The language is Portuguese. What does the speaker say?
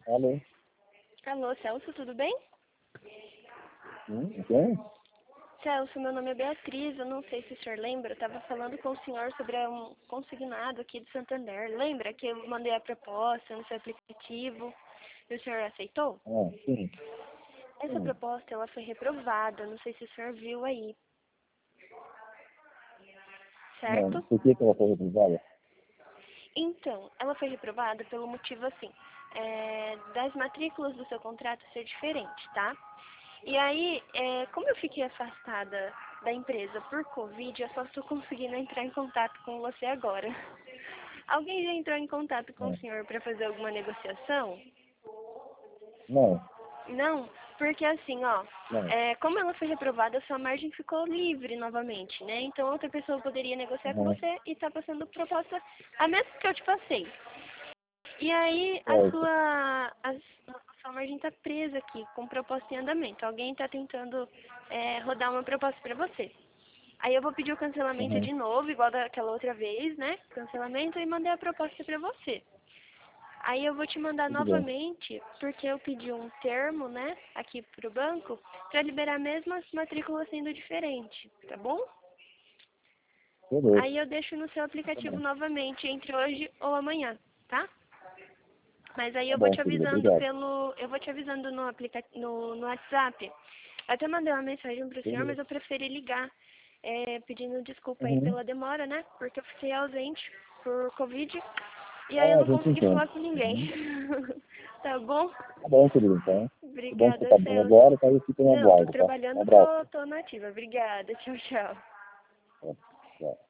Alô? Alô, Celso, tudo bem? Quem? Celso, meu nome é Beatriz, eu não sei se o senhor lembra, eu estava falando com o senhor sobre um consignado aqui de Santander. Lembra que eu mandei a proposta no seu aplicativo e o senhor aceitou? Ah, sim. Essa proposta, ela foi reprovada, não sei se o senhor viu aí, Não, certo? por que ela foi reprovada? Então, ela foi reprovada pelo motivo assim, das matrículas do seu contrato ser diferente, tá? E aí, como eu fiquei afastada da empresa por Covid, eu só estou conseguindo entrar em contato com você agora. Alguém já entrou em contato com o Não. senhor para fazer alguma negociação? Não, Não, porque assim, ó, não. como ela foi reprovada, sua margem ficou livre novamente, né? Então outra pessoa poderia negociar com Uhum. você e tá passando proposta a mesma que eu te passei. E aí Certo. a sua margem tá presa aqui com proposta em andamento. Alguém tá tentando rodar uma proposta para você. Aí eu vou pedir o cancelamento Uhum. de novo, igual daquela outra vez, né? Cancelamento e mandei a proposta para você. Aí eu vou te mandar Tudo bem. novamente, porque eu pedi um termo, né, aqui pro banco, para liberar mesmo as matrículas sendo diferente, tá bom? Beleza. Aí eu deixo no seu Tá aplicativo bom. novamente, entre hoje ou amanhã, tá? Mas aí Tá eu vou bom, te querido. avisando Obrigado. eu vou te avisando no WhatsApp. Eu até mandei uma mensagem pro senhor, mas Beleza. eu preferi ligar, pedindo desculpa aí Uhum. pela demora, né? Porque eu fiquei ausente por Covid e aí eu Ah, a não gente consegui entende. falar com ninguém. Uhum. Tá bom? Tá bom, querido, então. Que bom que você Obrigada, tá bem Celso. agora, tá? Eu fico no Não, tô aguardo, tá? Um trabalhando, abraço. tô nativa. Obrigada. Tchau, tchau. Tchau. Tchau.